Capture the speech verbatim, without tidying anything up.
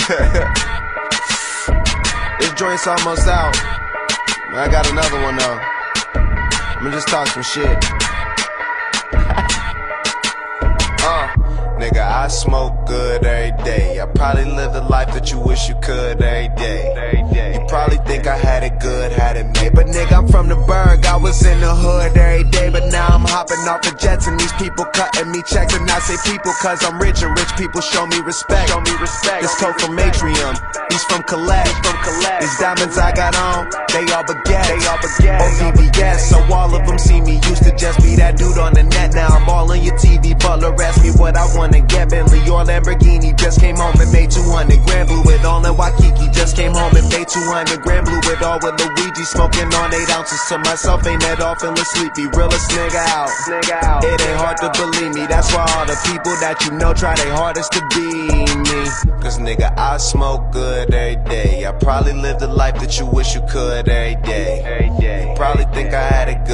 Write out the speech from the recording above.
This joint's almost out. I got another one though. I'ma just talk some shit. uh, nigga, I smoke good every day. I probably live the life that you wish you could every day. You probably think I had it good, had it made. But nigga, I'm from the burg, I was in the hood every day. But now I'm hopping off the jets and these people cutting me checks. And I say people cause I'm rich and rich people show me respect. Show me respect. This coat from Atrium, he's from Colette. From Colette. These diamonds I got on, they all baguette. They all baguette. O V B S, so all of them see me. Used to just be that dude on the net. Now I'm all on your T V. Butler asked me what I wanna get. Bentley or Lamborghini, just came home and made two hundred grand. Blue it all in Waikiki, just came home and made two hundred grand. Blew it all with Luigi, smoking on eight ounces to myself. Ain't that all feeling sleepy? Realest nigga out. Nigga out. It ain't hard to believe me. That's why all the people that you know try their hardest to be me. Cause nigga, I smoke good every day. I probably live the life that you wish you could every day. You probably think I had it good.